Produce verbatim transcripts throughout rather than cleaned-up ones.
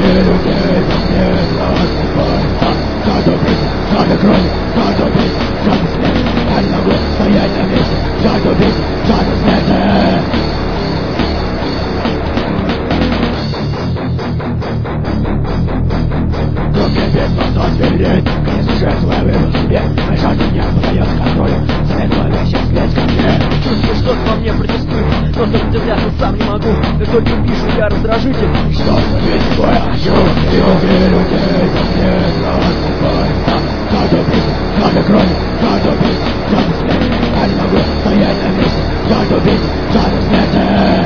людей во мне засыпай. Жажду бить, жажду крови, жажду бить, жажду смерти. Я не могу стоять на месте. Жажду бить, жажду смерти. Звереть, конечно же, свой выбор себе. Моя жажда не подает контролю. Следуя вещи, склеить ко мне. Чувствую, что-то во мне протестует, но сопротивляться сам не могу. Как только пишу, я раздражитель. Что забить твой хочу. Люди, людей во мне засыпай. Жажда бить, жажда крови, жажда бить, жажда смерти. Я не могу стоять на месте. Жажда бить, жажда смерти.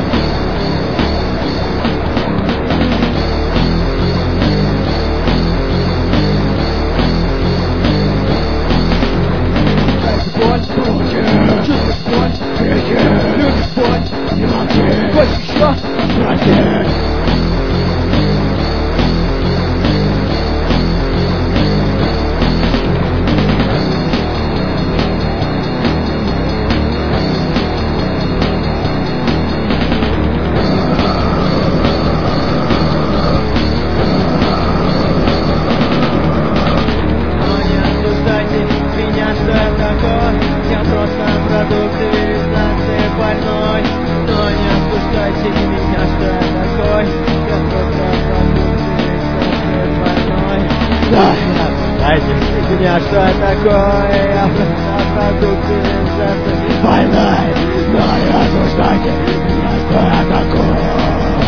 Меня что такое? Я продукты из-за больной, но не осуждайте меня, что я такой.